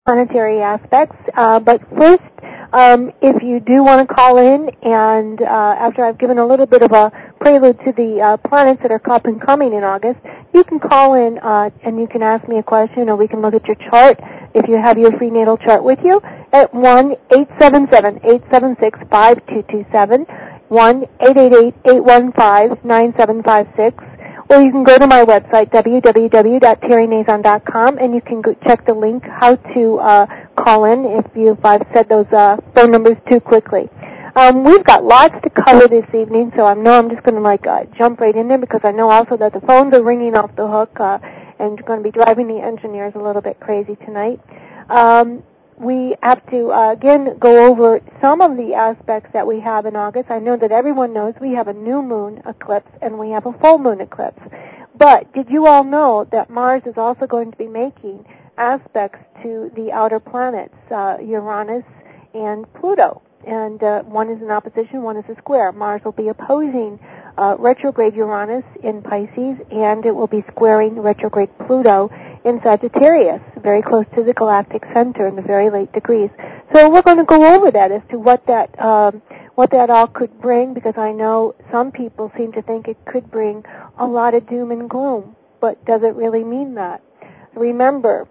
planetary aspects. But first, if you do want to call in, and after I've given a little bit of a prelude to the planets that are up and coming in August, you can call in and you can ask me a question, or we can look at your chart if you have your free natal chart with you at 1-877-876-5227, 1-888-815-9756. Or you can go to my website, www.terrynazon.com, and you can check the link how to call in if I've said those phone numbers too quickly. We've got lots to cover this evening, so I know I'm just going to jump right in there, because I know also that the phones are ringing off the hook and going to be driving the engineers a little bit crazy tonight. We have to, again, go over some of the aspects that we have in August. I know that everyone knows we have a new moon eclipse and we have a full moon eclipse. But did you all know that Mars is also going to be making aspects to the outer planets, Uranus and Pluto? And one is in opposition, one is a square. Mars will be opposing retrograde Uranus in Pisces, and it will be squaring retrograde Pluto in Sagittarius, very close to the galactic center in the very late degrees. So we're going to go over that as to what that all could bring, because I know some people seem to think it could bring a lot of doom and gloom, but does it really mean that? Remember,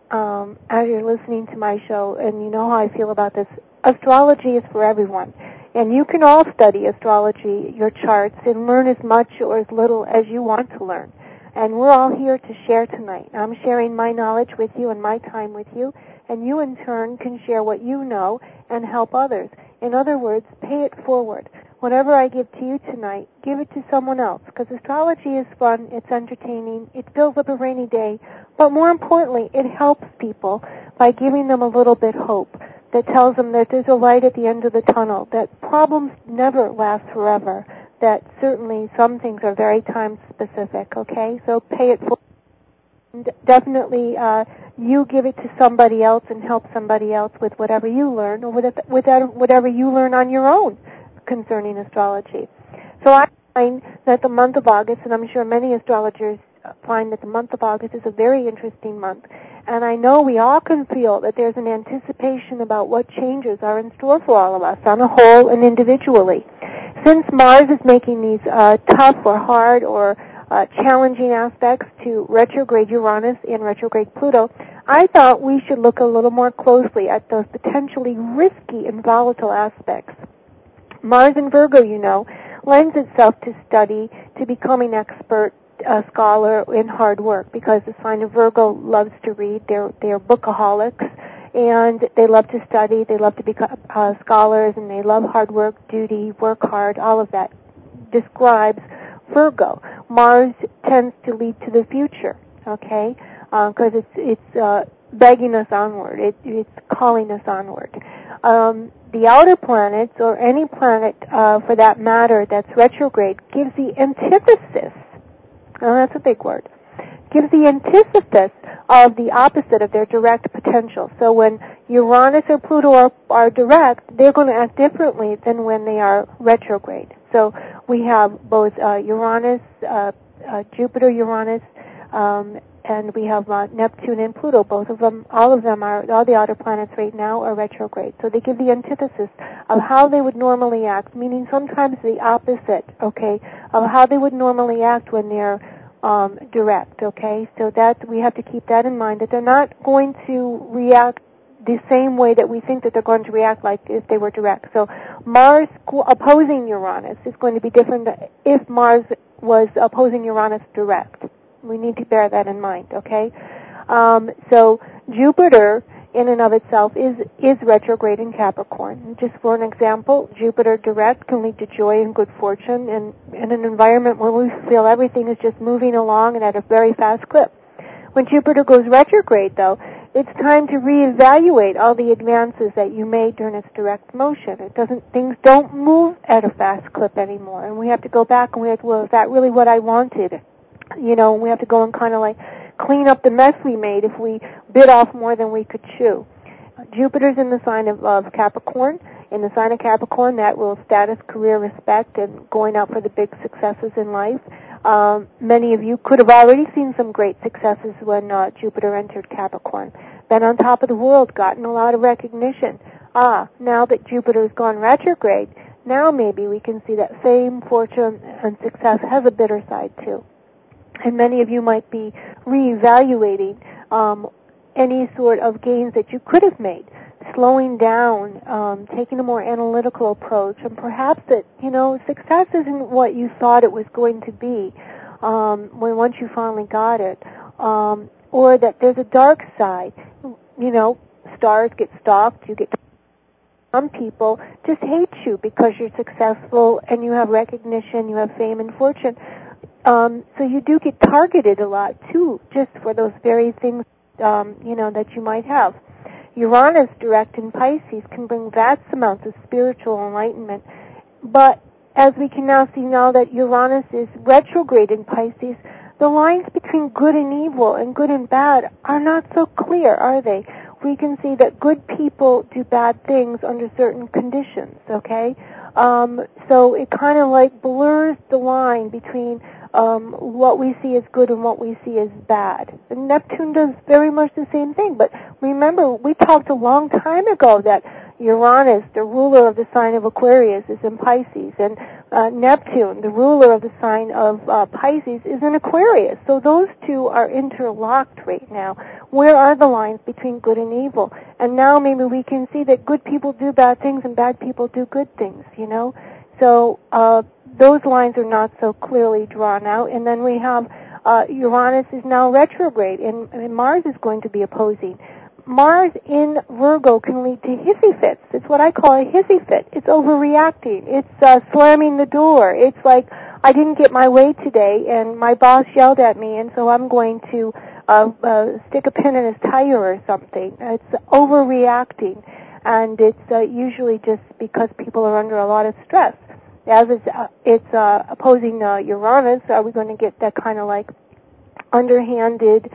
as you're listening to my show, and you know how I feel about this, astrology is for everyone. And you can all study astrology, your charts, and learn as much or as little as you want to learn. And we're all here to share tonight. I'm sharing my knowledge with you and my time with you, and you in turn can share what you know and help others. In other words, pay it forward. Whatever I give to you tonight, give it to someone else, because astrology is fun, it's entertaining, it fills up a rainy day, but more importantly, it helps people by giving them a little bit hope that tells them that there's a light at the end of the tunnel, that problems never last forever, that certainly some things are very time-specific, okay? So pay it forward. And definitely you give it to somebody else and help somebody else with whatever you learn, or with whatever you learn on your own concerning astrology. So I find that the month of August, and I'm sure many astrologers find that the month of August is a very interesting month, and I know we all can feel that there's an anticipation about what changes are in store for all of us on a whole and individually. Since Mars is making these tough or hard or challenging aspects to retrograde Uranus and retrograde Pluto, I thought we should look a little more closely at those potentially risky and volatile aspects. Mars in Virgo, you know, lends itself to study, to becoming expert, scholar in hard work, because the sign of Virgo loves to read. They're bookaholics, and they love to study. They love to become scholars, and they love hard work, duty, work hard. All of that describes Virgo. Mars tends to lead to the future, okay, because it's begging us onward. It's calling us onward. The outer planets, or any planet for that matter that's retrograde, gives the antithesis. Oh, that's a big word. Gives the antithesis of the opposite of their direct potential. So when Uranus or Pluto are direct, they're going to act differently than when they are retrograde. So we have both Uranus, Jupiter, Uranus, and we have Neptune and Pluto. Both of them, all the outer planets right now are retrograde. So they give the antithesis of how they would normally act, meaning sometimes the opposite, okay, of how they would normally act when they're direct, okay? So that we have to keep that in mind, that they're not going to react the same way that we think that they're going to react like if they were direct. So Mars opposing Uranus is going to be different if Mars was opposing Uranus direct. We need to bear that in mind, okay? So Jupiter, in and of itself, is retrograde in Capricorn. Just for an example, Jupiter direct can lead to joy and good fortune and in an environment where we feel everything is just moving along and at a very fast clip. When Jupiter goes retrograde, though, it's time to reevaluate all the advances that you made during its direct motion. Things don't move at a fast clip anymore, and we have to go back and is that really what I wanted? You know, we have to go and kind of like clean up the mess we made if we bit off more than we could chew. Jupiter's in the sign of Capricorn. In the sign of Capricorn, that will status, career, respect, and going out for the big successes in life. Many of you could have already seen some great successes when Jupiter entered Capricorn. been on top of the world, gotten a lot of recognition. Now that Jupiter's gone retrograde, now maybe we can see that fame, fortune, and success has a bitter side too. And many of you might be reevaluating any sort of gains that you could have made, slowing down, taking a more analytical approach, and perhaps that, success isn't what you thought it was going to be once you finally got it, or that there's a dark side. Stars get stalked, you get... Some people just hate you because you're successful and you have recognition, you have fame and fortune. So you do get targeted a lot, too, just for those very things, that you might have. Uranus direct in Pisces can bring vast amounts of spiritual enlightenment. But as we can now see now that Uranus is retrograde in Pisces, the lines between good and evil and good and bad are not so clear, are they? We can see that good people do bad things under certain conditions, okay? So it kind of like blurs the line between what we see as good and what we see as bad. And Neptune does very much the same thing. But remember, we talked a long time ago that Uranus, the ruler of the sign of Aquarius, is in Pisces, and Neptune, the ruler of the sign of Pisces, is in Aquarius. So those two are interlocked right now. Where are the lines between good and evil? And now maybe we can see that good people do bad things and bad people do good things, So those lines are not so clearly drawn out. And then we have Uranus is now retrograde, and Mars is going to be opposing. Mars in Virgo can lead to hissy fits. It's what I call a hissy fit. It's overreacting. It's slamming the door. It's like, I didn't get my way today, and my boss yelled at me, and so I'm going to stick a pin in his tire or something. It's overreacting, and it's usually just because people are under a lot of stress. As it's opposing Uranus, are we going to get that kind of like underhanded,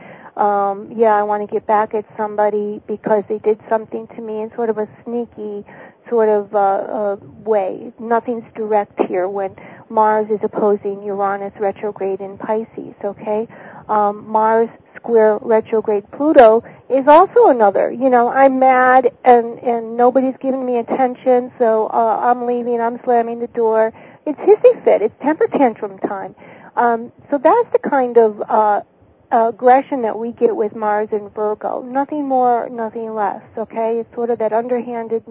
I want to get back at somebody because they did something to me in sort of a sneaky sort of way. Nothing's direct here when Mars is opposing Uranus retrograde in Pisces, okay? Mars square retrograde Pluto is also another. I'm mad and nobody's giving me attention, so I'm leaving, I'm slamming the door. It's hissy fit. It's temper tantrum time. So that's the kind of aggression that we get with Mars in Virgo. Nothing more, nothing less, okay? It's sort of that underhanded,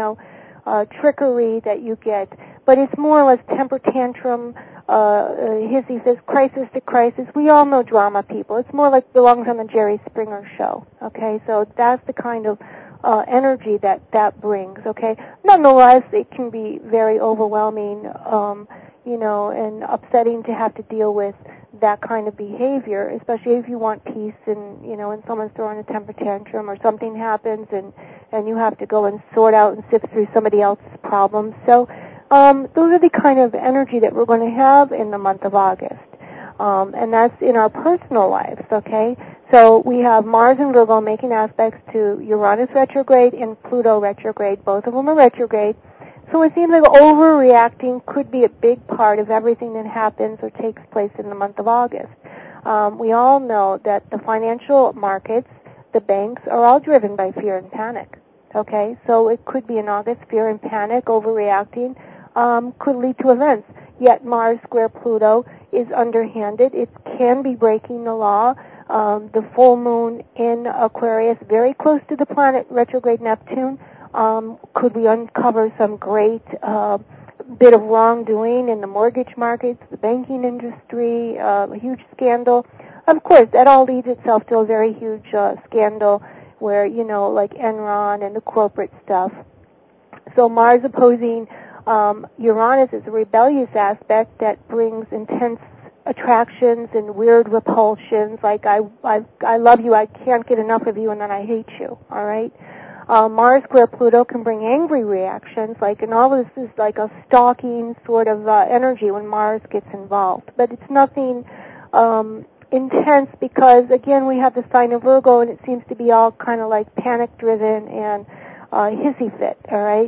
trickery that you get. But it's more or less temper tantrum, hissy fit, crisis to crisis. We all know drama people. It's more like belongs on the Jerry Springer show, okay? So that's the kind of energy that brings, okay? Nonetheless, it can be very overwhelming, and upsetting to have to deal with that kind of behavior, especially if you want peace and, and someone's throwing a temper tantrum or something happens and you have to go and sort out and sift through somebody else's problems. So those are the kind of energy that we're going to have in the month of August. And that's in our personal lives, okay? So we have Mars and Virgo making aspects to Uranus retrograde and Pluto retrograde. Both of them are retrograde. So it seems like overreacting could be a big part of everything that happens or takes place in the month of August. We all know that the financial markets, the banks, are all driven by fear and panic. Okay? So it could be in August, fear and panic, overreacting, could lead to events. Yet Mars square Pluto is underhanded. It can be breaking the law. The full moon in Aquarius, very close to the planet retrograde Neptune, could we uncover some great bit of wrongdoing in the mortgage markets, the banking industry, a huge scandal? Of course, that all leads itself to a very huge scandal where, like Enron and the corporate stuff. So Mars opposing Uranus is a rebellious aspect that brings intense attractions and weird repulsions, like I love you, I can't get enough of you, and then I hate you, all right? Mars square Pluto can bring angry reactions, and all this is like a stalking sort of energy when Mars gets involved. But it's nothing intense because, again, we have the sign of Virgo, and it seems to be all kind of like panic-driven and hissy fit, all right?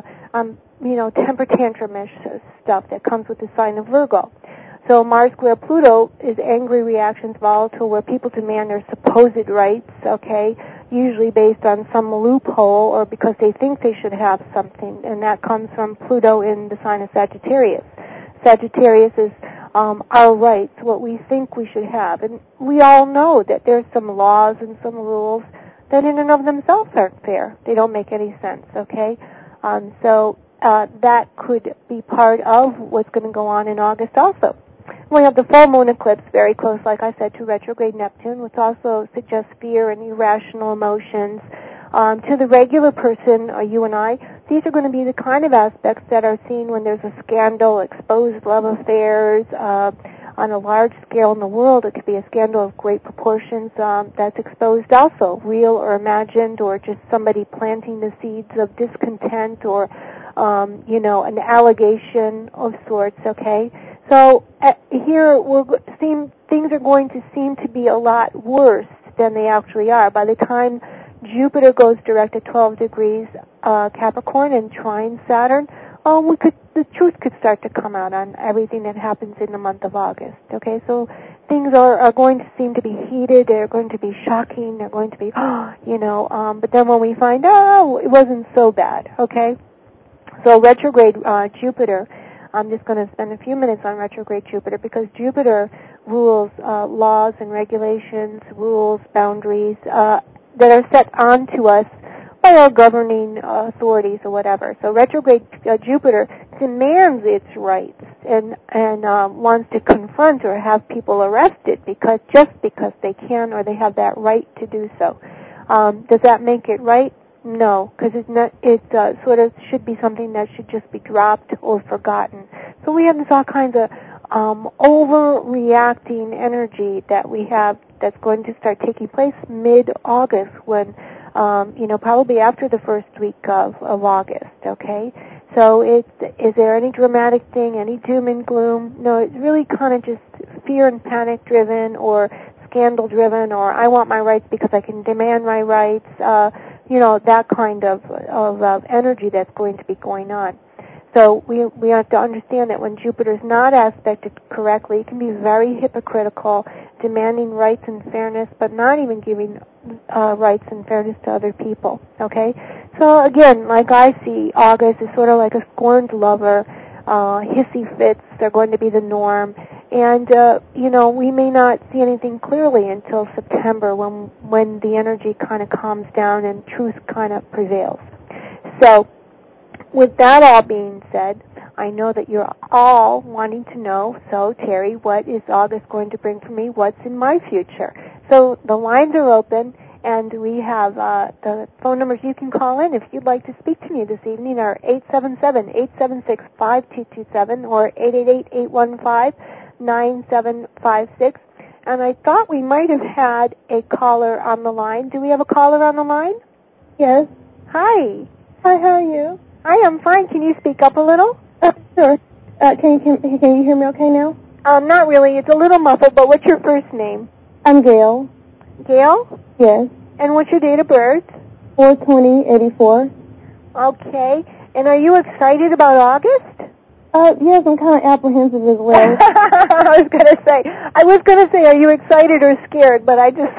Temper tantrum-ish stuff that comes with the sign of Virgo. So Mars square Pluto is angry reactions, volatile, where people demand their supposed rights, okay? usually based on some loophole or because they think they should have something, and that comes from Pluto in the sign of Sagittarius. Sagittarius is our rights, what we think we should have. And we all know that there's some laws and some rules that in and of themselves aren't fair. They don't make any sense, okay? So that could be part of what's going to go on in August also. We have the full moon eclipse very close, like I said, to retrograde Neptune, which also suggests fear and irrational emotions. To the regular person, you and I, these are going to be the kind of aspects that are seen when there's a scandal, exposed love affairs on a large scale in the world. It could be a scandal of great proportions that's exposed also, real or imagined, or just somebody planting the seeds of discontent or, an allegation of sorts, okay? So here things are going to seem to be a lot worse than they actually are. By the time Jupiter goes direct at 12 degrees Capricorn and trine Saturn, the truth could start to come out on everything that happens in the month of August. Okay, so things are going to seem to be heated. They're going to be shocking. They're going to be, but then when we find, it wasn't so bad. Okay, so retrograde Jupiter. I'm just going to spend a few minutes on retrograde Jupiter because Jupiter rules laws and regulations, rules, boundaries that are set onto us by our governing authorities or whatever. So retrograde Jupiter demands its rights and wants to confront or have people arrested because they can or they have that right to do so. Does that make it right? No, because it sort of should be something that should just be dropped or forgotten. So we have this all kinds of overreacting energy that we have that's going to start taking place mid-August when, probably after the first week of August, okay? So is there any dramatic thing, any doom and gloom? No, it's really kind of just fear and panic driven or scandal driven or I want my rights because I can demand my rights, that kind of energy that's going to be going on. So we have to understand that when Jupiter is not aspected correctly, it can be very hypocritical, demanding rights and fairness, but not even giving rights and fairness to other people, okay? So again, like I see, August is sort of like a scorned lover, hissy fits, they're going to be the norm, and, we may not see anything clearly until September when the energy kind of calms down and truth kind of prevails. So, with that all being said, I know that you're all wanting to know, so Terry, what is August going to bring for me? What's in my future? So the lines are open, and we have the phone numbers you can call in if you'd like to speak to me this evening are 877-876-5227 or 888-815-9756. And I thought we might have had a caller on the line. Do we have a caller on the line? Yes. Hi. Hi, how are you? Hi, I'm fine. Can you speak up a little? Sure. Can you hear me okay now? Not really. It's a little muffled, but what's your first name? I'm Gail. Gail? Yes. And what's your date of birth? 4/20/84. Okay. And are you excited about August? Yes, I'm kind of apprehensive as well. I was going to say, are you excited or scared? But I just...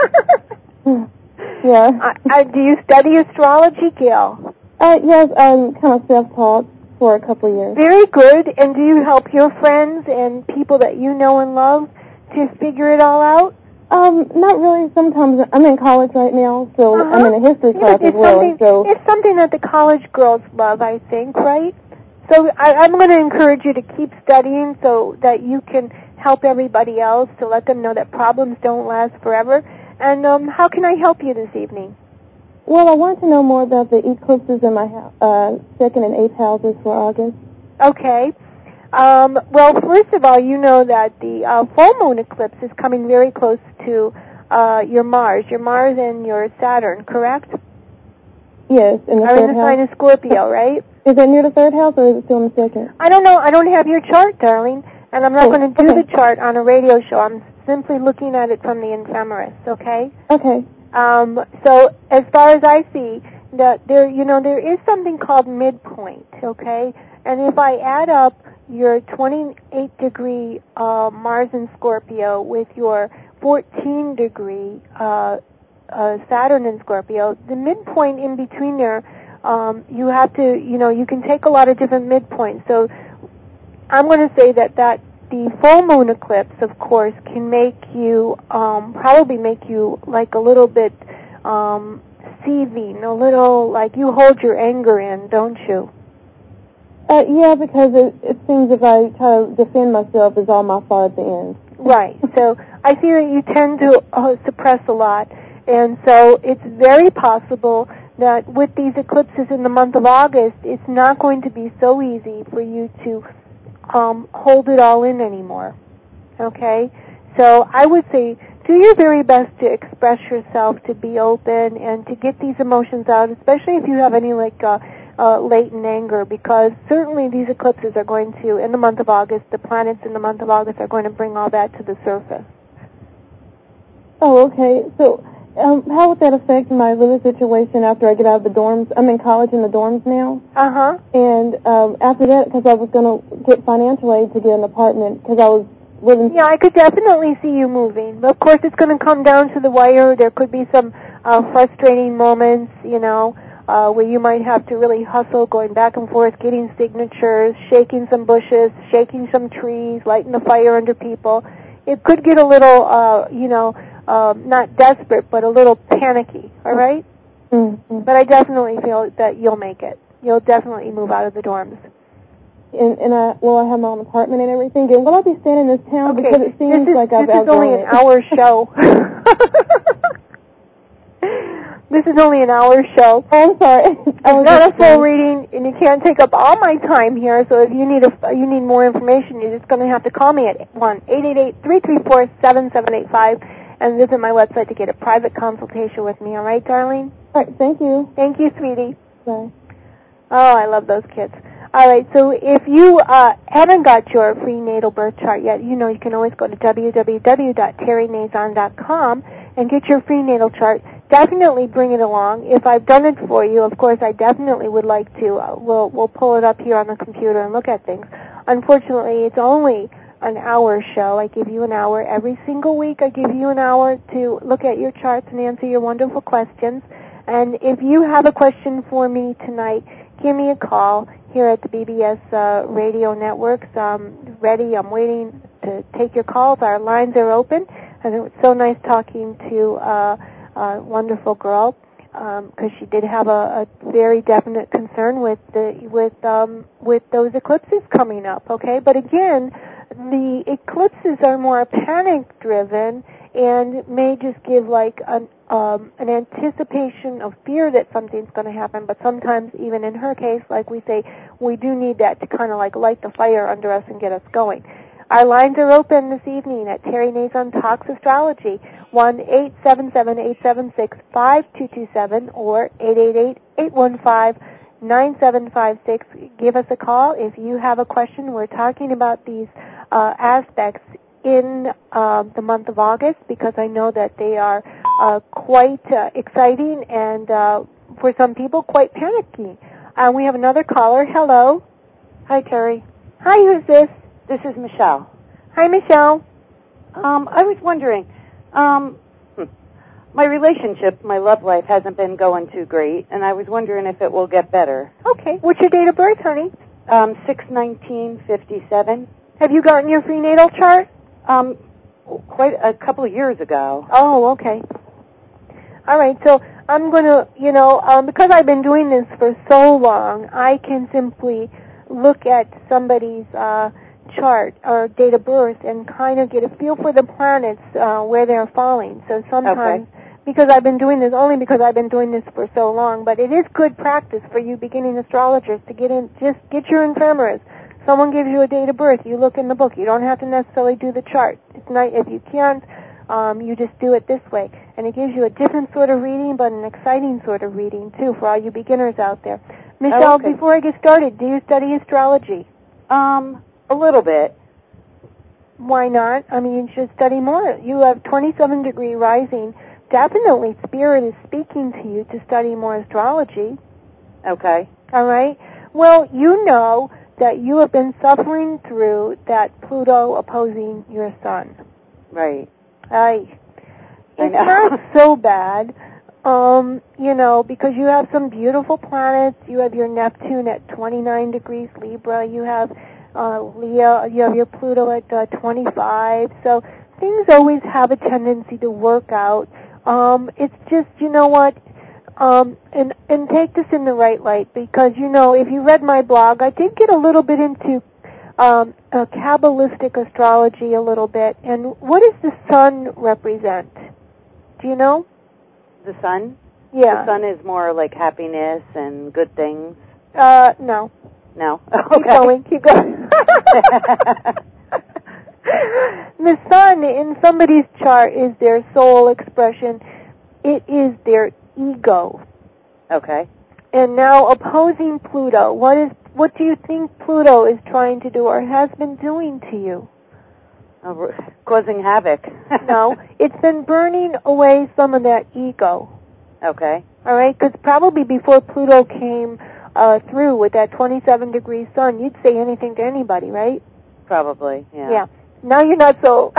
Yeah. Do you study astrology, Gail? Yes, I'm kind of self-taught for a couple of years. Very good. And do you help your friends and people that you know and love to figure it all out? Not really. Sometimes I'm in college right now, so I'm in a history class as well. So it's something that the college girls love, I think, right? So I'm going to encourage you to keep studying so that you can help everybody else, to let them know that problems don't last forever. And how can I help you this evening? Well, I want to know more about the eclipses in my second and eighth houses for August. Okay. Well, first of all, you know that the full moon eclipse is coming very close to your Mars and your Saturn, correct? Yes, in the third house. In the sign of Scorpio, right? Is that near the third house, or is it still in the second? I don't know. I don't have your chart, darling, and I'm not going to do the chart on a radio show. I'm simply looking at it from the ephemeris, okay? Okay. So as far as I see, that there is something called midpoint, okay? And if I add up your 28-degree Mars in Scorpio with your 14-degree Saturn in Scorpio, the midpoint in between there, you have to, you can take a lot of different midpoints. So I'm going to say that the full moon eclipse, of course, can make you, probably make you like a little bit seething, a little like you hold your anger in, don't you? Yeah, because it seems if I try to defend myself, it's all my fault at the end. Right. So I see that you tend to suppress a lot, and so it's very possible that with these eclipses in the month of August, it's not going to be so easy for you to hold it all in anymore. Okay? So I would say do your very best to express yourself, to be open, and to get these emotions out, especially if you have any latent anger, because certainly these eclipses are going to, in the month of August, the planets in the month of August are going to bring all that to the surface. Oh, okay. So how would that affect my living situation after I get out of the dorms? I'm in college in the dorms now. Uh-huh. And after that, because I was going to get financial aid to get an apartment, because I was living... Yeah, I could definitely see you moving. But of course, it's going to come down to the wire. There could be some frustrating moments, where you might have to really hustle, going back and forth, getting signatures, shaking some bushes, shaking some trees, lighting the fire under people. It could get a little, not desperate, but a little panicky, all right? Mm-hmm. But I definitely feel that you'll make it. You'll definitely move out of the dorms. And I have my own apartment and everything. And will I be staying in this town? Okay. Because it seems like I've outgrown it. This is only an hour show. This is only an hour show. Oh, I'm sorry. It's not a full reading, and you can't take up all my time here. So if you need more information, you're just going to have to call me at 1-888-334-7785 and visit my website to get a private consultation with me. All right, darling? All right. Thank you. Thank you, sweetie. Bye. Oh, I love those kids. All right, so if you haven't got your free natal birth chart yet, you can always go to www.terrynazon.com and get your free natal chart. Definitely bring it along. If I've done it for you, of course, I definitely would like to. We'll pull it up here on the computer and look at things. Unfortunately, it's only an hour show. I give you an hour every single week. I give you an hour to look at your charts and answer your wonderful questions. And if you have a question for me tonight, give me a call here at the BBS radio networks. I'm ready. I'm waiting to take your calls. Our lines are open. And it was so nice talking to a wonderful girl because she did have a very definite concern with those eclipses coming up. Okay, but again, the eclipses are more panic-driven and may just give like an anticipation of fear that something's going to happen, but sometimes even in her case, like we say, we do need that to kind of like light the fire under us and get us going. Our lines are open this evening at Terry Nazon Talks Astrology, 1-877-876-5227 or 888-815-9756. Give us a call if you have a question. We're talking about these aspects in the month of August because I know that they are quite exciting and for some people quite panicky. We have another caller. Hello. Hi, Terry. Hi, who's this? This is Michelle. Hi, Michelle. I was wondering, my relationship, my love life hasn't been going too great, and I was wondering if it will get better. Okay. What's your date of birth, honey? 6/19/57. Have you gotten your free natal chart? Quite a couple of years ago. Oh, okay. All right, so I'm going to, because I've been doing this for so long, I can simply look at somebody's chart or date of birth and kind of get a feel for the planets where they're falling. So sometimes, because I've been doing this, only because I've been doing this for so long, but it is good practice for you beginning astrologers to get in, just get your ephemeris. Someone gives you a date of birth, you look in the book. You don't have to necessarily do the chart. It's not, if you can't, you just do it this way. And it gives you a different sort of reading, but an exciting sort of reading, too, for all you beginners out there. Michelle, before I get started, do you study astrology? A little bit. Why not? I mean, you should study more. You have 27-degree rising. Definitely Spirit is speaking to you to study more astrology. Okay. All right? Well, you know that you have been suffering through that Pluto opposing your sun. Right. Aye. It's not so bad. Because you have some beautiful planets. You have your Neptune at 29 degrees Libra. You have Leo. You have your Pluto at 25. So things always have a tendency to work out. It's just, you know what? And take this in the right light, because, if you read my blog, I did get a little bit into Kabbalistic astrology a little bit. And what does the sun represent? Do you know? The sun? Yeah. The sun is more like happiness and good things. No. No? Okay. Keep going. The sun in somebody's chart is their soul expression. It is their ego. Okay. And now opposing Pluto, what do you think Pluto is trying to do or has been doing to you? Causing havoc. No, it's been burning away some of that ego. Okay. All right, because probably before Pluto came through with that 27-degree sun, you'd say anything to anybody, right? Probably, yeah. Yeah. Now you're not so.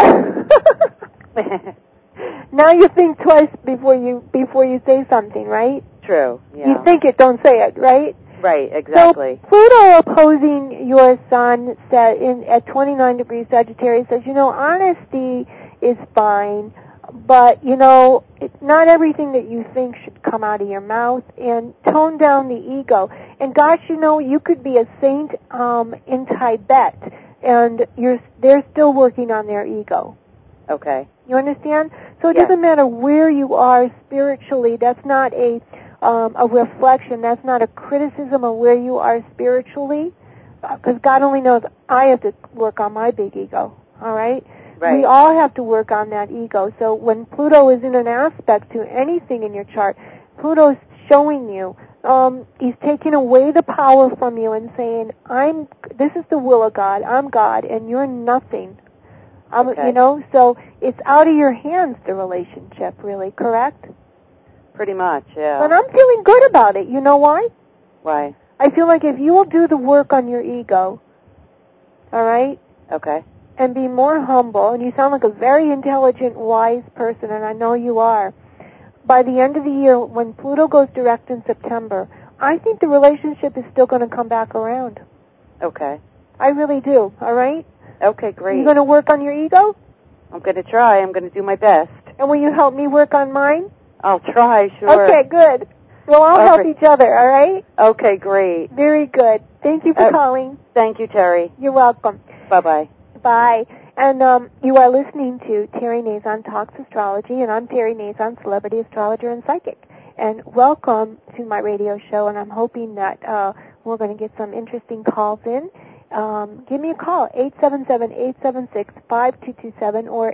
Now you think twice before you say something, right? True. Yeah. You think it, don't say it, right? Right. Exactly. So Pluto opposing your sun at 29 degrees Sagittarius says, honesty is fine, but not everything that you think should come out of your mouth, and tone down the ego. And gosh, you could be a saint in Tibet, and they're still working on their ego. Okay. You understand? So it Yes. doesn't matter where you are spiritually. That's not a reflection. That's not a criticism of where you are spiritually, because God only knows I have to work on my big ego. All right? Right. We all have to work on that ego. So when Pluto is in an aspect to anything in your chart, Pluto's showing you, he's taking away the power from you and saying, this is the will of God. I'm God, and you're nothing. Okay. So it's out of your hands, the relationship, really, correct? Pretty much, yeah. But I'm feeling good about it. You know why? Why? I feel like if you will do the work on your ego, all right, Okay. and be more humble, and you sound like a very intelligent, wise person, and I know you are, by the end of the year, when Pluto goes direct in September, I think the relationship is still going to come back around. Okay. I really do, all right? Okay, great. You going to work on your ego? I'm going to try. I'm going to do my best. And will you help me work on mine? I'll try, sure. Okay, good. Well, I'll help each other, all right? Okay, great. Very good. Thank you for calling. Thank you, Terry. You're welcome. Bye-bye. Bye. And you are listening to Terry Nazon Talks Astrology, and I'm Terry Nazon, celebrity astrologer and psychic. And welcome to my radio show, and I'm hoping that we're going to get some interesting calls in. Give me a call, 877-876-5227 or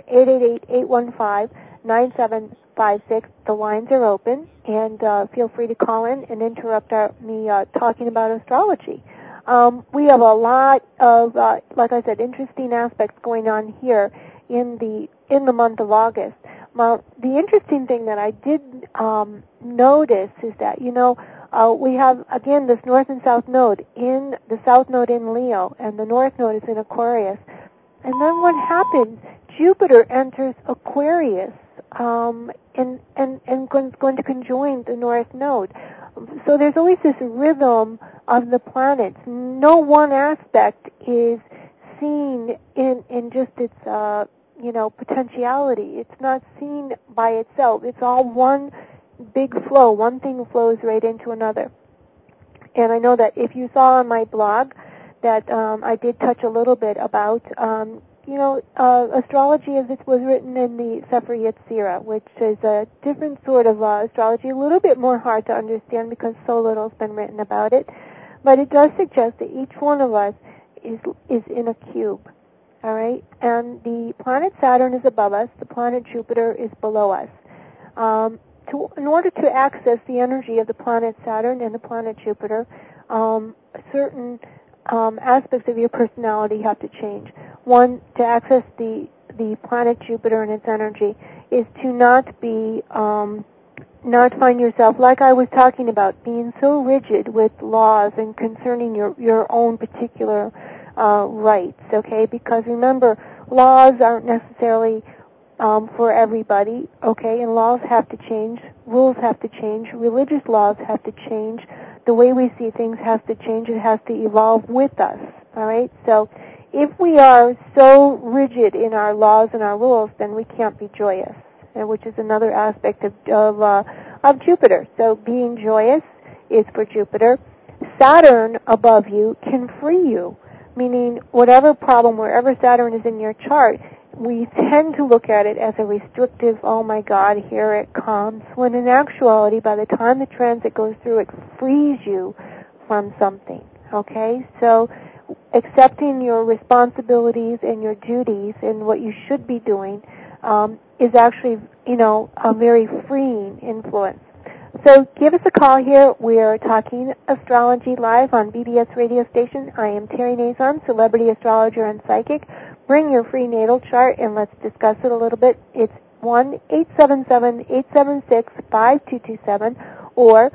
888-815-9756. The lines are open, and feel free to call in and interrupt me talking about astrology. We have a lot of, like I said, interesting aspects going on here in the month of August. Well, the interesting thing that I did notice is that, we have, again, this North and South Node, the South Node in Leo, and the North Node is in Aquarius. And then what happens? Jupiter enters Aquarius and going to conjoin the North Node. So there's always this rhythm of the planets. No one aspect is seen in just its, potentiality. It's not seen by itself. It's all one big flow. One thing flows right into another. And I know that if you saw on my blog that I did touch a little bit about, astrology as it was written in the Sefer Yetzirah, which is a different sort of astrology, a little bit more hard to understand because so little's been written about it. But it does suggest that each one of us is in a cube, all right? And the planet Saturn is above us. The planet Jupiter is below us. In order to access the energy of the planet Saturn and the planet Jupiter, certain aspects of your personality have to change. One, to access the planet Jupiter and its energy is to not find yourself, like I was talking about, being so rigid with laws and concerning your own particular rights, okay? Because remember, laws aren't necessarily for everybody, okay, and laws have to change, rules have to change, religious laws have to change, the way we see things has to change, it has to evolve with us, all right? So if we are so rigid in our laws and our rules, then we can't be joyous, which is another aspect of Jupiter. So being joyous is for Jupiter. Saturn above you can free you, meaning whatever problem, wherever Saturn is in your chart, we tend to look at it as a restrictive, oh my God, here it comes, when in actuality, by the time the transit goes through, it frees you from something, okay? So accepting your responsibilities and your duties and what you should be doing is actually, a very freeing influence. So give us a call here. We are talking astrology live on BBS radio station. I am Terry Nazon, celebrity astrologer and psychic. Bring your free natal chart and let's discuss it a little bit. It's 1-877-876-5227 or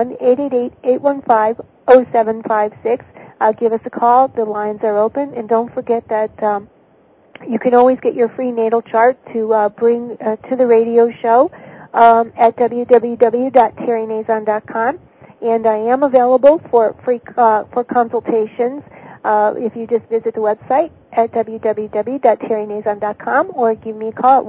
1-888-815-0756. Give us a call. The lines are open. And don't forget that you can always get your free natal chart to bring to the radio show at www.terrynazon.com. And I am available for free for consultations if you just visit the website at www.terrynazon.com or give me a call at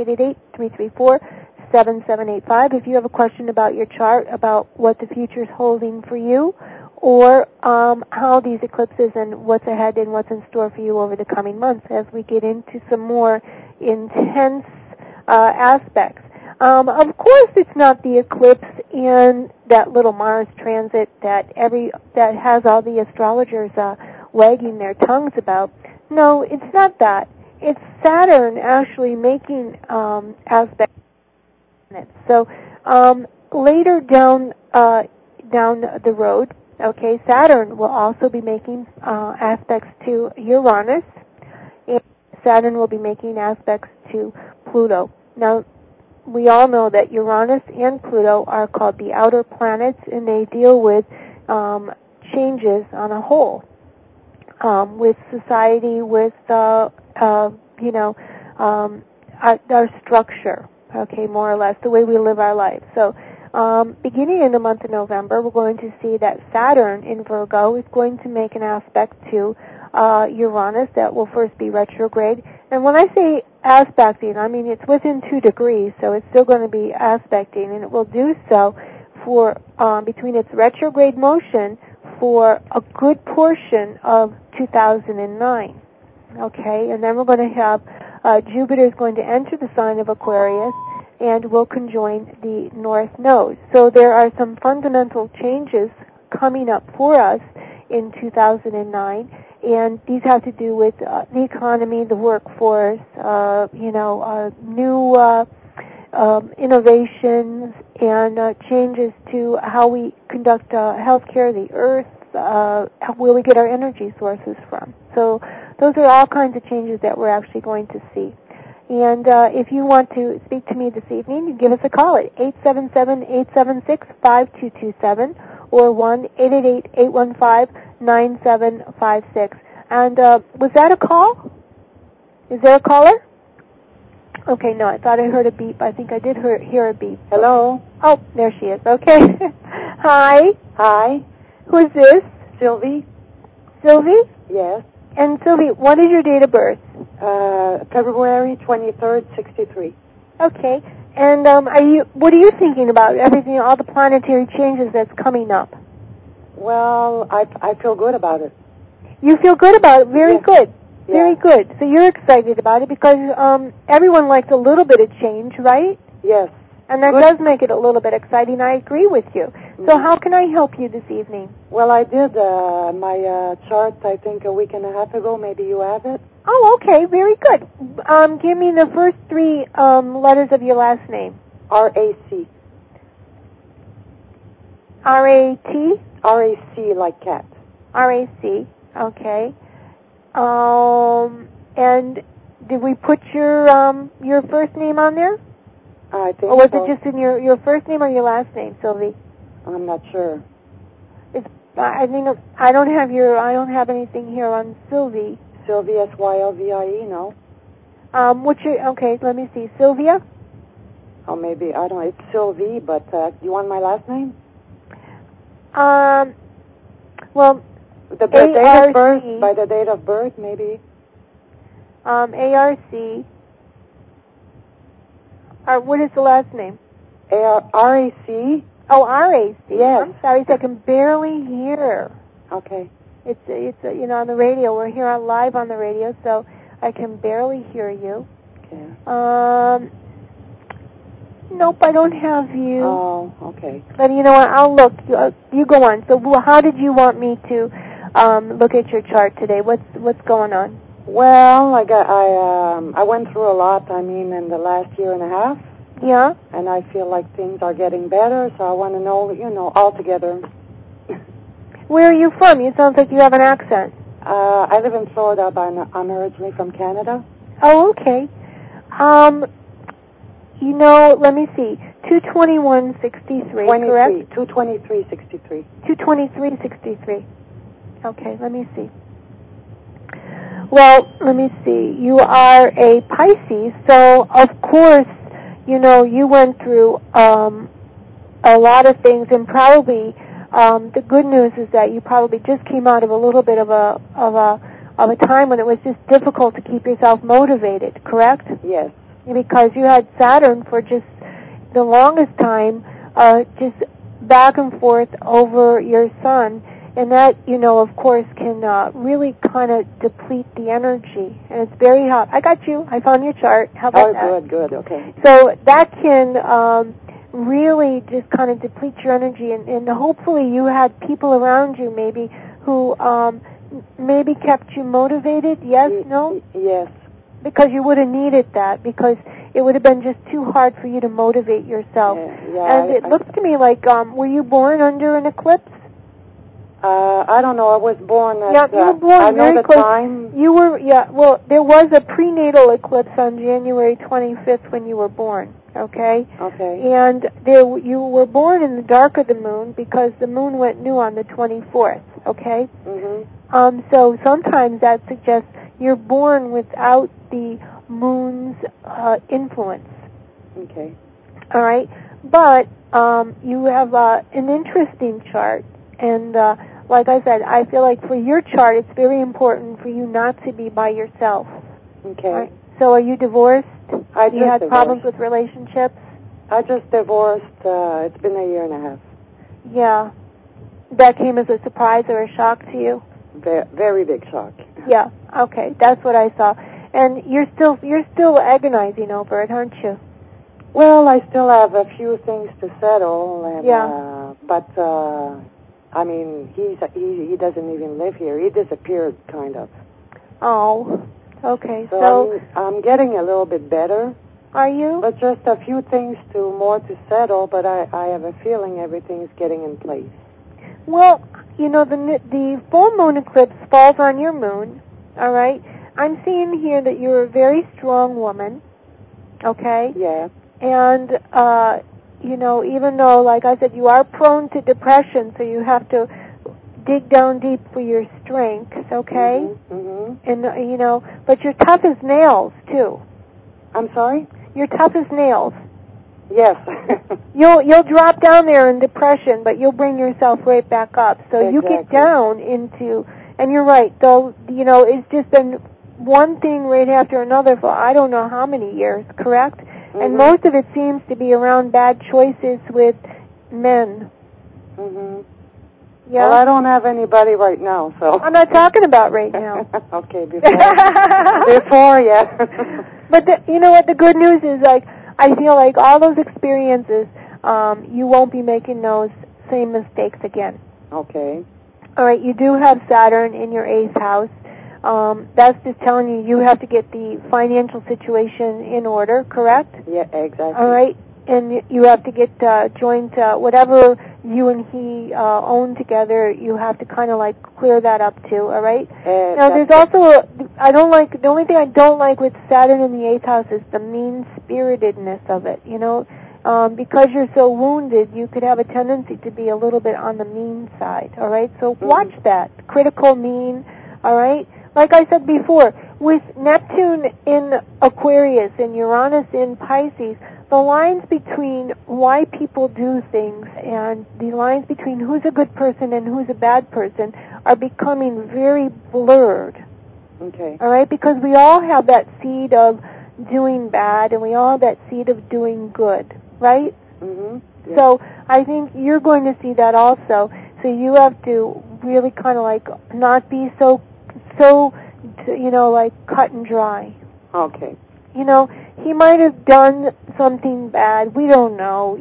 1-888-334-7785 if you have a question about your chart, about what the future is holding for you, or how these eclipses and what's ahead and what's in store for you over the coming months as we get into some more intense aspects. Of course, it's not the eclipse and that little Mars transit that has all the astrologers wagging their tongues about. No, it's not that. It's Saturn actually making aspects. So later down the road, okay, Saturn will also be making aspects to Uranus, and Saturn will be making aspects to Pluto. Now, we all know that Uranus and Pluto are called the outer planets, and they deal with changes on a whole, with society, with our structure, okay, more or less, the way we live our life. So beginning in the month of November, we're going to see that Saturn in Virgo is going to make an aspect to Uranus that will first be retrograde. And when I say aspecting, I mean it's within 2 degrees, so it's still going to be aspecting, and it will do so for between its retrograde motion for a good portion of 2009. Okay, and then we're going to have Jupiter is going to enter the sign of Aquarius and will conjoin the North Node. So there are some fundamental changes coming up for us in 2009, and these have to do with the economy, the workforce, new innovations and changes to how we conduct healthcare, the earth, where we get our energy sources from. So those are all kinds of changes that we're actually going to see. And if you want to speak to me this evening, you give us a call at 877-876-5227 or 1-888-815-9756. And was that a call? Is there a caller? Okay, no, I thought I heard a beep. I think I did hear a beep. Hello? Oh, there she is. Okay. Hi. Hi. Who is this? Sylvie? Sylvie? Yes. And Sylvie, what is your date of birth? February 23rd, 63. Okay. And what are you thinking about everything, all the planetary changes that's coming up? Well, I feel good about it. You feel good about it? Very good. Yeah. Very good. So you're excited about it because everyone likes a little bit of change, right? Yes. And that does make it a little bit exciting. I agree with you. Mm-hmm. So how can I help you this evening? Well, I did my chart, I think, a week and a half ago. Maybe you have it. Oh, okay. Very good. Give me the first 3 letters of your last name. R-A-C. R-A-T? R-A-C, like cat. R-A-C. Okay. And did we put your first name on there? I think so. Or was it just in your first name or your last name, Sylvie? I'm not sure. I think I don't have anything here on Sylvie. Sylvie, S-Y-L-V-I-E, no? Okay, let me see. Sylvia? Oh, maybe, I don't know, it's Sylvie, but do you want my last name? Well, the date of birth, by the date of birth, maybe? A-R-C. What is the last name? R-A-C? Oh, R-A-C. Yes. I'm sorry, I can barely hear. Okay. It's on the radio. We're here live on the radio, so I can barely hear you. Okay. Nope, I don't have you. Oh, okay. But you know what? I'll look. You go on. So, how did you want me to look at your chart today? What's going on? Well, I went through a lot. I mean, in the last year and a half. Yeah. And I feel like things are getting better. So I want to know, altogether. Where are you from? You sound like you have an accent. I live in Florida, but I'm originally from Canada. Oh, okay. Let me see. 221.63, correct? 223.63. 223.63. Okay, let me see. Well, let me see. You are a Pisces, so of course, you went through a lot of things, and probably the good news is that you probably just came out of a little bit of a time when it was just difficult to keep yourself motivated, correct? Yes. Because you had Saturn for just the longest time, just back and forth over your sun, and that, of course, can really kind of deplete the energy, and it's very hot. I got you. I found your chart. How about that? Oh, good, okay. So that can really just kind of deplete your energy, and hopefully you had people around you maybe who maybe kept you motivated. Yes, no? Yes. Because you would have needed that, because it would have been just too hard for you to motivate yourself. Yeah, and it looks to me like, were you born under an eclipse? I don't know. I was born at... Yeah, you were born I very know the close. time. You were, well, there was a prenatal eclipse on January 25th when you were born, okay? Okay. And you were born in the dark of the moon because the moon went new on the 24th, okay? Mm-hmm. So sometimes that suggests you're born without the moon's influence. Okay. All right? But you have an interesting chart, and like I said, I feel like for your chart, it's very important for you not to be by yourself. Okay. Right? So are you divorced? You had divorced. problems with relationships? I just divorced. It's been a year and a half. Yeah. That came as a surprise or a shock to you? Very big shock. Yeah. Okay. That's what I saw. And you're still agonizing over it, aren't you? Well, I still have a few things to settle, and but I mean, he doesn't even live here. He disappeared, kind of. Oh, okay. So I'm getting a little bit better. Are you? But just a few things more to settle. But I have a feeling everything's getting in place. Well, the full moon eclipse falls on your moon. All right. I'm seeing here that you're a very strong woman. Okay. Yeah. And even though, like I said, you are prone to depression, so you have to dig down deep for your strength, okay? Mm-hmm. And, but you're tough as nails, too. I'm sorry? You're tough as nails. Yes. You'll drop down there in depression, but you'll bring yourself right back up. So exactly. You get down into, and you're right, though, it's just been one thing right after another for I don't know how many years, correct? Mm-hmm. And most of it seems to be around bad choices with men. Mm-hmm. Yeah? Well, I don't have anybody right now, so... I'm not talking about right now. Okay, before, yeah. But you know what? The good news is, I feel like all those experiences, you won't be making those same mistakes again. Okay. All right, you do have Saturn in your 8th house. That's just telling you have to get the financial situation in order, correct? Yeah, exactly. All right, and you have to get joint, whatever you and he own together, you have to kind of clear that up too, all right? Now, there's also, the only thing I don't like with Saturn in the 8th house is the mean-spiritedness of it, because you're so wounded, you could have a tendency to be a little bit on the mean side, all right? So watch that. Critical, mean, all right? Like I said before, with Neptune Neptune in Aquarius and Uranus in Pisces, the lines between why people do things and the lines between who's a good person and who's a bad person are becoming very blurred. Okay. All right? Because we all have that seed of doing bad and we all have that seed of doing good, right? Mm-hmm. Yeah. So I think you're going to see that also. So you have to really kind of like not be so like cut and dry. Okay. He might have done something bad. We don't know.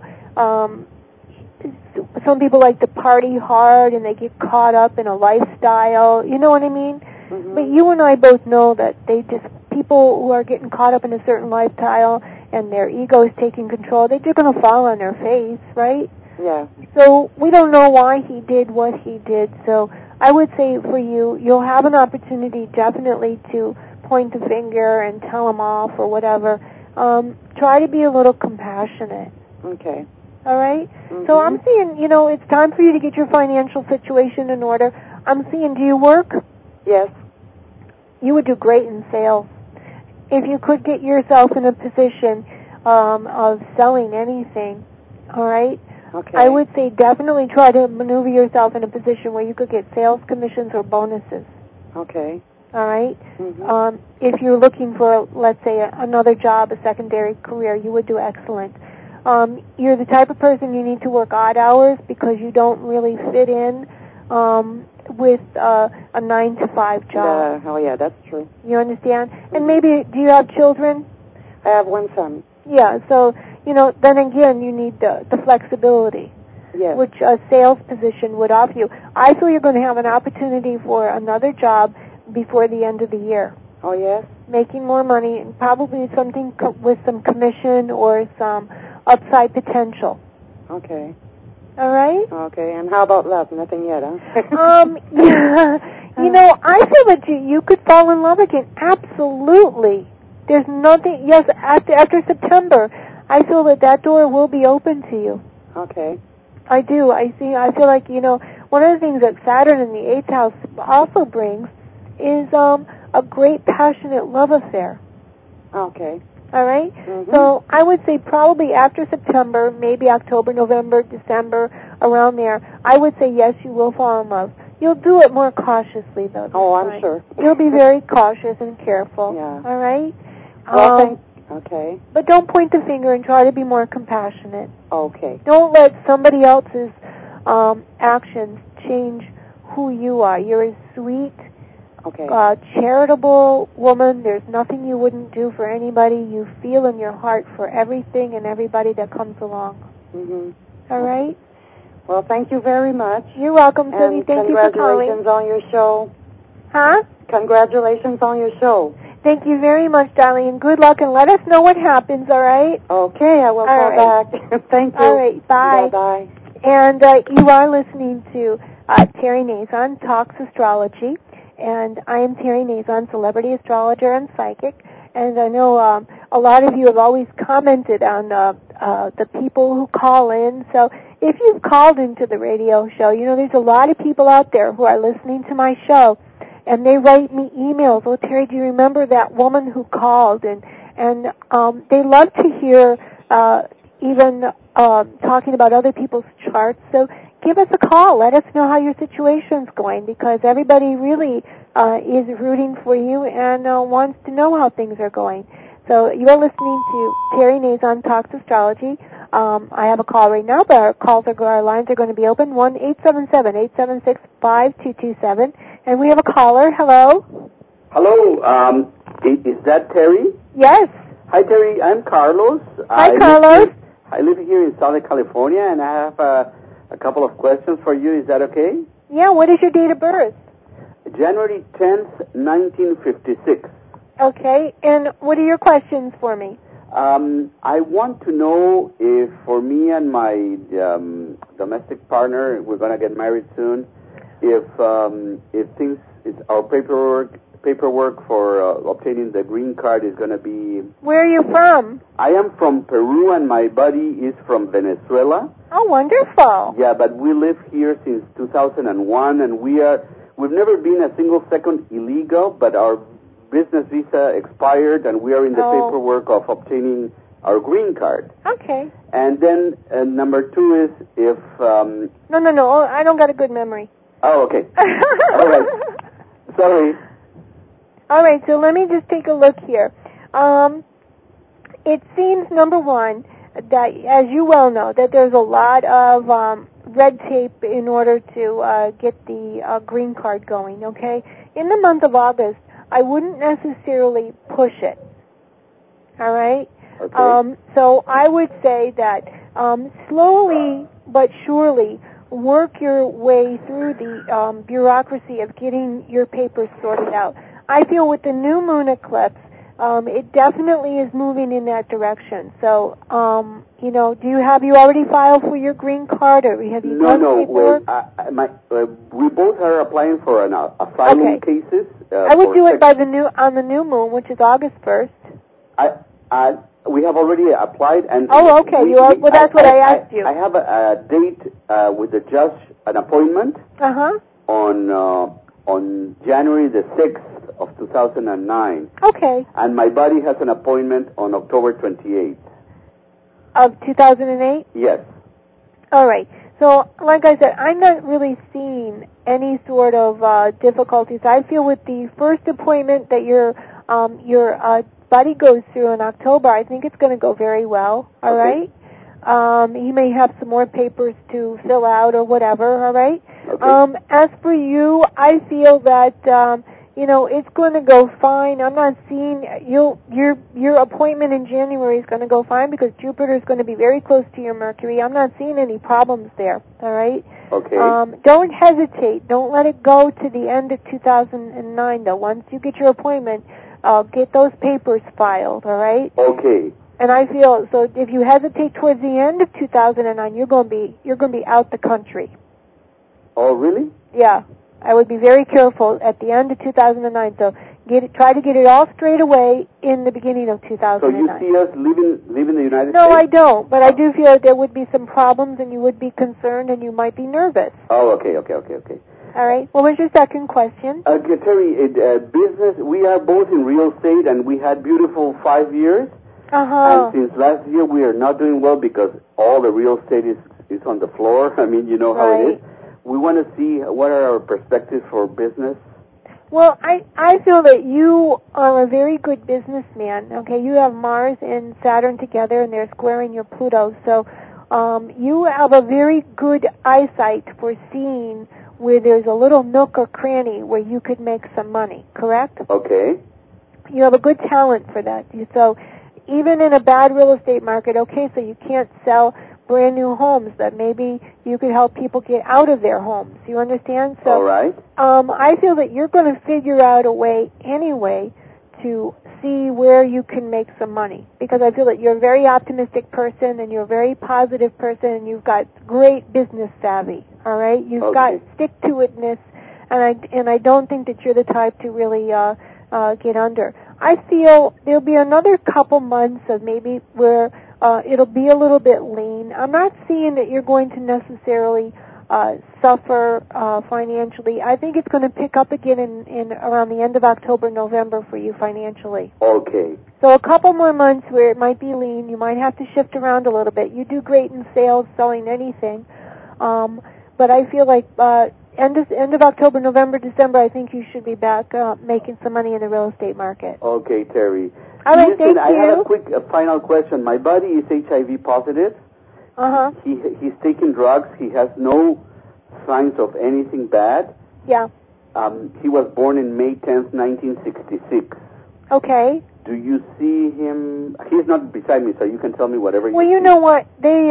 Some people like to party hard and they get caught up in a lifestyle. You know what I mean? Mm-hmm. But you and I both know that people who are getting caught up in a certain lifestyle and their ego is taking control, they're going to fall on their face, right? Yeah. So we don't know why he did what he did. So I would say for you, you'll have an opportunity definitely to point the finger and tell him off or whatever. Try to be a little compassionate. Okay. All right? Mm-hmm. So I'm seeing, it's time for you to get your financial situation in order. I'm seeing, do you work? Yes. You would do great in sales. If you could get yourself in a position of selling anything, all right? Okay. I would say definitely try to maneuver yourself in a position where you could get sales commissions or bonuses. Okay. All right? Mm-hmm. If you're looking for, let's say, another job, a secondary career, you would do excellent. You're the type of person you need to work odd hours because you don't really fit in with a 9-to-5 job. Oh, yeah, that's true. You understand? Mm-hmm. And maybe, do you have children? I have one son. Yeah, so, then again, you need the flexibility, yes. which a sales position would offer you. I feel you're going to have an opportunity for another job before the end of the year. Oh, yes? Making more money, and probably something with some commission or some upside potential. Okay. All right? Okay, and how about love? Nothing yet, huh? Yeah. I feel that you could fall in love again. Absolutely. There's nothing, yes, after September, I feel that door will be open to you. Okay. I do. I feel like, one of the things that Saturn in the 8th house also brings is a great passionate love affair. Okay. All right? Mm-hmm. So I would say probably after September, maybe October, November, December, around there, I would say yes, you will fall in love. You'll do it more cautiously, though. Oh, I'm sure. You'll be very cautious and careful. Yeah. All right? Well, okay. But don't point the finger and try to be more compassionate. Okay. Don't let somebody else's actions change who you are. You're a sweet, charitable woman. There's nothing you wouldn't do for anybody. You feel in your heart for everything and everybody that comes along. Mm-hmm. All right? Well, thank you very much. You're welcome, Cindy. Thank you for calling. Congratulations on your show. Huh? Congratulations on your show. Thank you very much, darling, and good luck, and let us know what happens, all right? Okay, I will call back. Thank you. All right, bye. Bye-bye. And you are listening to Terry Nazon Talks Astrology, and I am Terry Nazon, celebrity astrologer and psychic, and I know a lot of you have always commented on the people who call in, so if you've called into the radio show, there's a lot of people out there who are listening to my show, and they write me emails. Oh, Terry, do you remember that woman who called? And they love to hear even talking about other people's charts. So give us a call. Let us know how your situation's going, because everybody really is rooting for you and wants to know how things are going. So you're listening to Terry Nazon Talks Astrology. I have a call right now, but our lines are going to be open, 1-877-876-5227. And we have a caller. Hello? Hello. Is that Terry? Yes. Hi, Terry. I'm Carlos. Hi, Carlos. I live here in Southern California, and I have a couple of questions for you. Is that okay? Yeah. What is your date of birth? January 10th, 1956. Okay. And what are your questions for me? I want to know if for me and my domestic partner, we're going to get married soon, if our paperwork for obtaining the green card is going to be... Where are you from? I am from Peru, and my buddy is from Venezuela. Oh, wonderful. Yeah, but we live here since 2001, and we've never been a single second illegal, but our business visa expired, and we are in the paperwork of obtaining our green card. Okay. And then number 2 is if... No, I don't got a good memory. Oh, okay. All right. Sorry. All right, so let me just take a look here. It seems, number 1, that, as you well know, that there's a lot of red tape in order to get the green card going, okay? In the month of August, I wouldn't necessarily push it, all right? Okay. So I would say that slowly but surely work your way through the bureaucracy of getting your papers sorted out. I feel with the new moon eclipse, it definitely is moving in that direction. So, have you already filed for your green card, or have you done paperwork? We both are applying for asylum cases. I would do it on the new moon, which is August 1st. We have already applied, and okay. That's what I asked you. I have a date with the judge, an appointment on January the 6th of 2009. Okay. And my buddy has an appointment on October 28th. Of 2008? Yes. All right. So, like I said, I'm not really seeing any sort of difficulties. I feel with the first appointment that your buddy goes through in October, I think it's going to go very well. All right. He may have some more papers to fill out or whatever. All right. Okay. As for you, I feel that it's going to go fine. I'm not seeing your appointment in January is going to go fine because Jupiter is going to be very close to your Mercury. I'm not seeing any problems there. All right. Okay. Don't hesitate. Don't let it go to the end of 2009. Though. Once you get your appointment, get those papers filed. All right. Okay. And I feel so. If you hesitate towards the end of 2009, you're going to be out the country. Oh, really? Yeah. I would be very careful at the end of 2009. So try to get it all straight away in the beginning of 2009. So you see us leaving the United States? No, I don't. But I do feel that there would be some problems, and you would be concerned, and you might be nervous. Oh, okay. All right. What was your second question? Terry, business. We are both in real estate, and we had beautiful 5 years. And since last year, we are not doing well because all the real estate is on the floor. I mean, you know how it is. We want to see what are our perspectives for business. Well, I feel that you are a very good businessman. Okay, you have Mars and Saturn together, and they're squaring your Pluto. So you have a very good eyesight for seeing where there's a little nook or cranny where you could make some money, correct? Okay. You have a good talent for that. So even in a bad real estate market, so you can't sell brand new homes, that maybe you could help people get out of their homes. You understand? So, all right. I feel that you're going to figure out a way anyway to see where you can make some money, because I feel that you're a very optimistic person and you're a very positive person and you've got great business savvy. All right, you've got stick-to-itness, and I don't think that you're the type to really get under. I feel there'll be another couple months of maybe where it'll be a little bit lean. I'm not seeing that you're going to necessarily suffer financially. I think it's going to pick up again in around the end of October, November for you financially. Okay. So a couple more months where it might be lean. You might have to shift around a little bit. You do great in sales, selling anything. But I feel like end of October, November, December, I think you should be back making some money in the real estate market. Okay, Terry. All right, listen, thank you. I have a quick final question. My buddy is HIV positive. He's taking drugs. He has no signs of anything bad. Yeah. He was born in May 10th, 1966. Okay. Do you see him? He's not beside me, so you can tell me whatever you see. Well, you know what?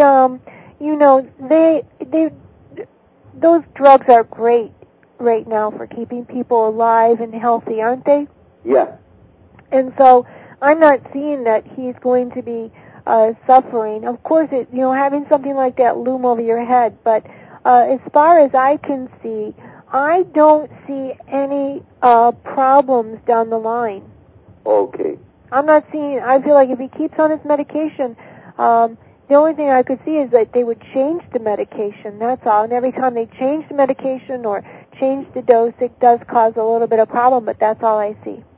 Those drugs are great right now for keeping people alive and healthy, aren't they? Yeah. And so I'm not seeing that he's going to be suffering. Of course, having something like that loom over your head, but as far as I can see, I don't see any problems down the line. Okay. I'm not seeing. I feel like if he keeps on his medication, the only thing I could see is that they would change the medication, that's all. And every time they change the medication or change the dose, it does cause a little bit of problem, but that's all I see.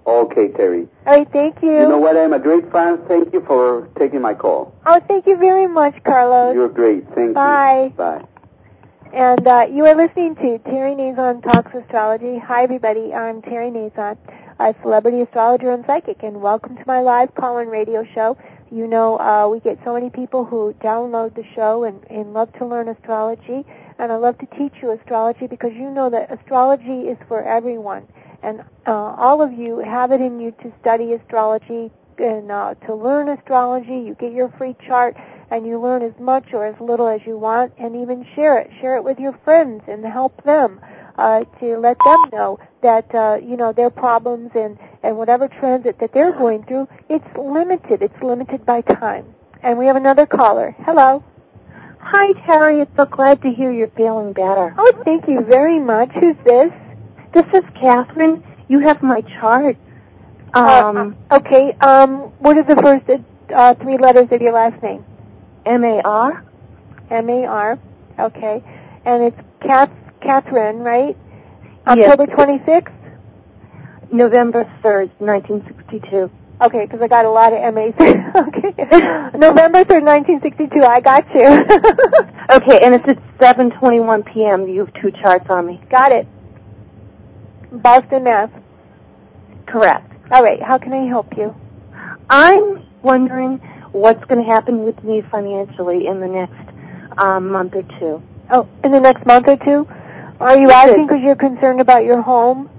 Okay, Terry. All right, thank you. You know what? I'm a great fan. Thank you for taking my call. Oh, thank you very much, Carlos. You're great. Thank Bye. you. Bye. And you are listening to Terry Nazon Talks Astrology. Hi, everybody. I'm Terry Nazon, a celebrity astrologer and psychic, and welcome to my live call-in radio show. You know, we get so many people who download the show and love to learn astrology, and I love to teach you astrology because you know that astrology is for everyone. And all of you have it in you to study astrology and to learn astrology. You get your free chart, and you learn as much or as little as you want, and even share it. Share it with your friends and help them to let them know that, their problems and whatever transit that they're going through, it's limited. It's limited by time. And we have another caller. Hello. Hi, Terry. It's so glad to hear you're feeling better. Oh, thank you very much. Who's this? This is Catherine. You have my chart. Okay. What are the first 3 letters of your last name? M-A-R. M-A-R. Okay. And it's Catherine, right? Yes. October 26th? November 3rd, 1962. Okay, because I got a lot of M.A.s. Okay. November 3rd, 1962. I got you. Okay, and it's at 7:21 p.m. You have 2 charts on me. Got it. Boston, Mass. Correct. All right. How can I help you? I'm wondering what's going to happen with me financially in the next month or 2. Oh, in the next month or 2? Are you asking because you're concerned about your home?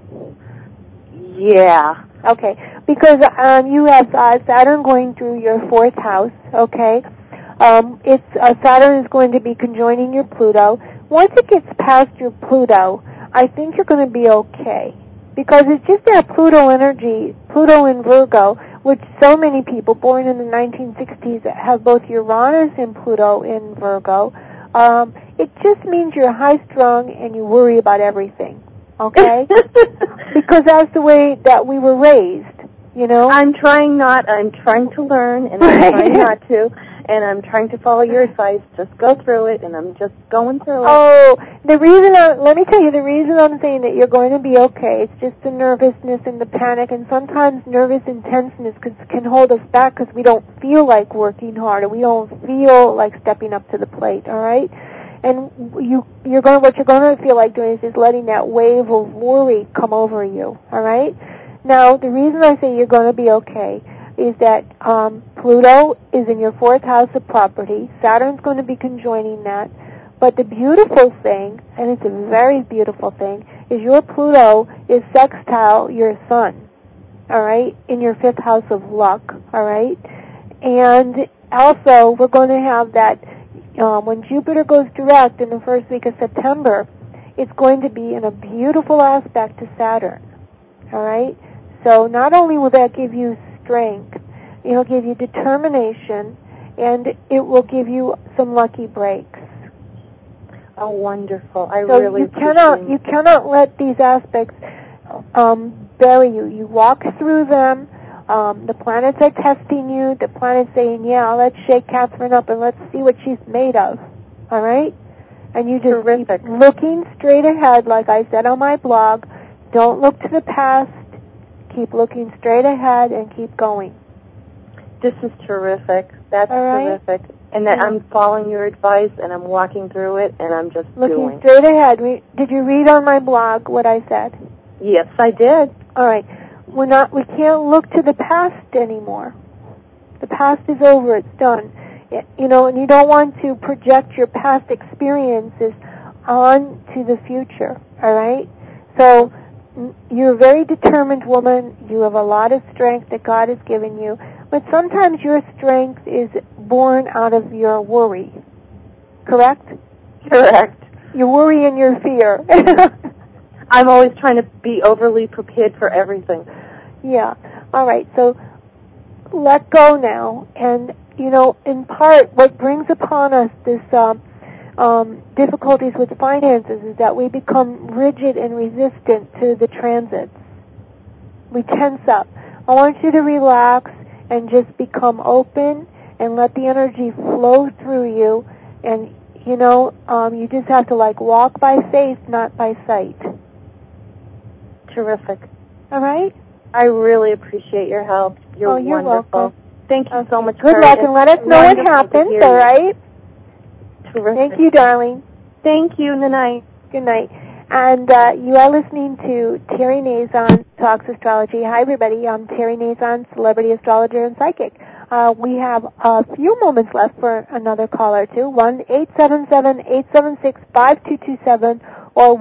Yeah. Okay. Because you have Saturn going through your 4th house, okay? Saturn is going to be conjoining your Pluto. Once it gets past your Pluto, I think you're going to be okay. Because it's just that Pluto energy, Pluto in Virgo, which so many people born in the 1960s have both Uranus and Pluto in Virgo. It just means you're high-strung and you worry about everything, okay? Because that's the way that we were raised, you know? I'm trying to learn, and I'm trying not to, and I'm trying to follow your advice. Just go through it, and I'm just going through it. Oh, let me tell you, the reason I'm saying that you're going to be okay, it's just the nervousness and the panic, and sometimes nervous intenseness can hold us back because we don't feel like working hard, or we don't feel like stepping up to the plate, all right? And what you're going to feel like doing is just letting that wave of worry come over you, all right? Now, the reason I say you're going to be okay is that Pluto is in your 4th house of property. Saturn's going to be conjoining that. But the beautiful thing, and it's a very beautiful thing, is your Pluto is sextile your sun, all right, in your 5th house of luck, all right? And also, we're going to have that when Jupiter goes direct in the first week of September, it's going to be in a beautiful aspect to Saturn, all right? So not only will that give you strength, it'll give you determination, and it will give you some lucky breaks. Oh, wonderful. I so really you cannot let these aspects bury you. You walk through them. The planets are testing you. The planets saying, yeah, let's shake Catherine up and let's see what she's made of. All right? And you just keep looking straight ahead, like I said on my blog. Don't look to the past. Keep looking straight ahead and keep going. This is terrific. That's terrific. And that I'm following your advice, and I'm walking through it, and I'm just looking straight ahead. Did you read on my blog what I said? Yes, I did. All right. We can't look to the past anymore. The past is over. It's done. You know, and you don't want to project your past experiences onto the future. All right? So you're a very determined woman. You have a lot of strength that God has given you. But sometimes your strength is born out of your worry. Correct? Correct. Your worry and your fear. I'm always trying to be overly prepared for everything. Yeah. All right. So let go now. And, you know, in part, what brings upon us this difficulties with finances is that we become rigid and resistant to the transits. We tense up. I want you to relax and just become open and let the energy flow through you. And, you know, you just have to, like, walk by faith, not by sight. Terrific. All right? I really appreciate your help. You're wonderful. Welcome. Thank you so much. Good luck, and let us know what happens, all right? Terrific. Thank you, darling. Thank you. Good night. Good night. And you are listening to Terry Nazon Talks Astrology. Hi, everybody. I'm Terry Nazon, celebrity astrologer and psychic. We have a few moments left for another caller, too. 1-877-876-5227 or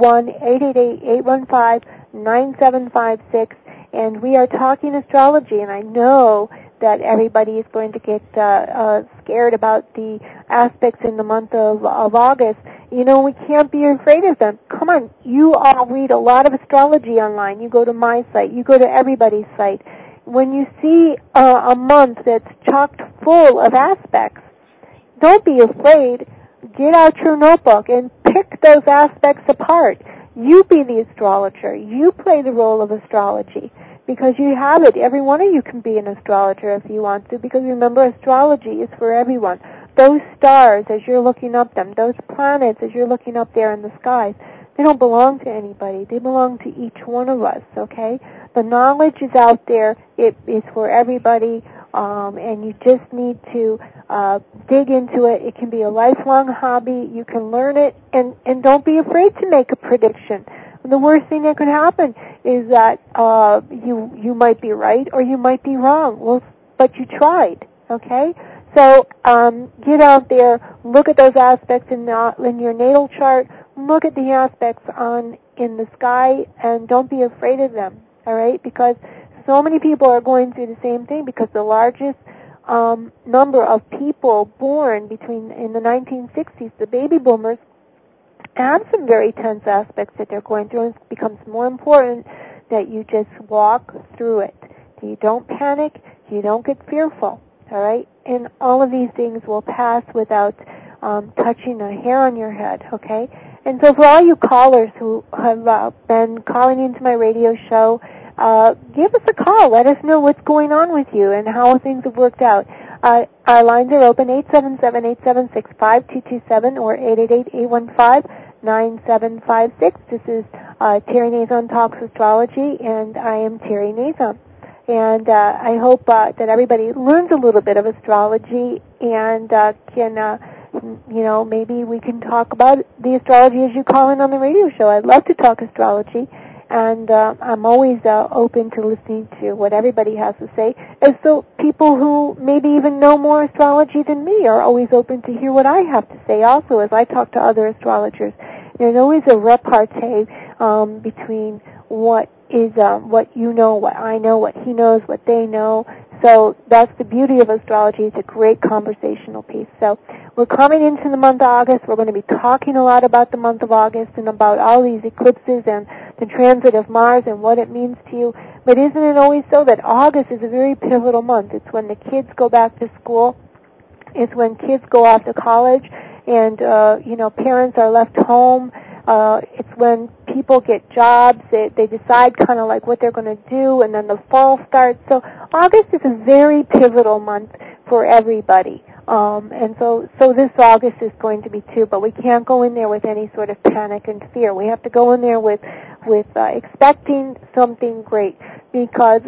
1-888-815-9756. And we are talking astrology, and I know that everybody is going to get scared about the aspects in the month of August. You know, we can't be afraid of them. Come on, you all read a lot of astrology online. You go to my site. You go to everybody's site. When you see a month that's chocked full of aspects, don't be afraid. Get out your notebook and pick those aspects apart. You be the astrologer. You play the role of astrology because you have it. Every one of you can be an astrologer if you want to, because remember, astrology is for everyone. Those stars, as you're looking up them, those planets, as you're looking up there in the skies, they don't belong to anybody. They belong to each one of us, okay? The knowledge is out there. It is for everybody, and you just need to dig into it. It can be a lifelong hobby. You can learn it, and don't be afraid to make a prediction. The worst thing that could happen is that you might be right or you might be wrong. Well, but you tried, okay? So get out there, look at those aspects in your natal chart, look at the aspects in the sky, and don't be afraid of them, all right? Because so many people are going through the same thing, because the largest number of people born in the 1960s, the baby boomers, have some very tense aspects that they're going through, and it becomes more important that you just walk through it. You don't panic, you don't get fearful, all right? And all of these things will pass without touching a hair on your head, okay? And so for all you callers who have been calling into my radio show, give us a call. Let us know what's going on with you and how things have worked out. Our lines are open, 877-876-5227 or 888-815-9756. This is Terry Nazon Talks Astrology, and I am Terry Nazon. And I hope that everybody learns a little bit of astrology and can, maybe we can talk about the astrology as you call in on the radio show. I'd love to talk astrology, and I'm always open to listening to what everybody has to say. And so people who maybe even know more astrology than me are always open to hear what I have to say also as I talk to other astrologers. There's always a repartee between what you know, what I know, what he knows, what they know. So that's the beauty of astrology. It's a great conversational piece. So we're coming into the month of August. We're going to be talking a lot about the month of August and about all these eclipses and the transit of Mars and what it means to you. But isn't it always so that August is a very pivotal month? It's when the kids go back to school. It's when kids go off to college and, parents are left home. It's when people get jobs. They decide kind of like what they're going to do, and then the fall starts. So August is a very pivotal month for everybody. And so this August is going to be too, but we can't go in there with any sort of panic and fear. We have to go in there with expecting something great, because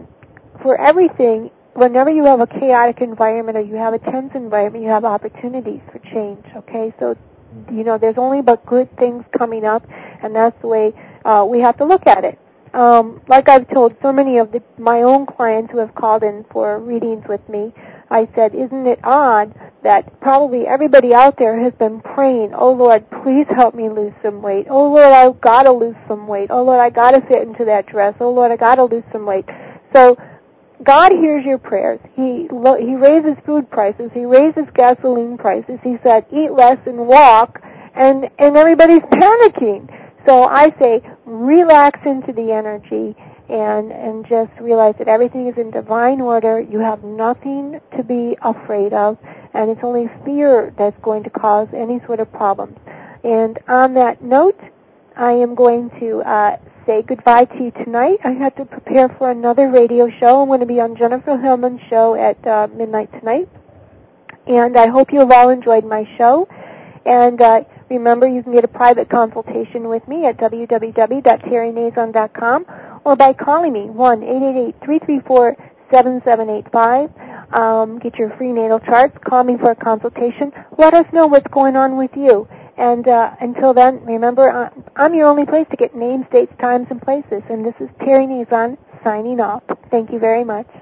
for everything, whenever you have a chaotic environment or you have a tense environment, you have opportunities for change, okay? So, there's only but good things coming up, and that's the way we have to look at it. Like I've told so many of my own clients who have called in for readings with me, I said, isn't it odd that probably everybody out there has been praying, oh, Lord, please help me lose some weight. Oh, Lord, I've got to lose some weight. Oh, Lord, I got to fit into that dress. Oh, Lord, I got to lose some weight. So God hears your prayers. He raises food prices. He raises gasoline prices. He said, eat less and walk, and everybody's panicking. So I say, relax into the energy and just realize that everything is in divine order. You have nothing to be afraid of, and it's only fear that's going to cause any sort of problems. And on that note, I am going to say goodbye to you tonight. I have to prepare for another radio show. I'm going to be on Jennifer Hillman's show at midnight tonight. And I hope you have all enjoyed my show. And remember, you can get a private consultation with me at www.terrynazon.com, or by calling me, 1-888-334-7785. Get your free natal charts. Call me for a consultation. Let us know what's going on with you. And until then, remember, I'm your only place to get names, dates, times, and places. And this is Terry Nazon signing off. Thank you very much.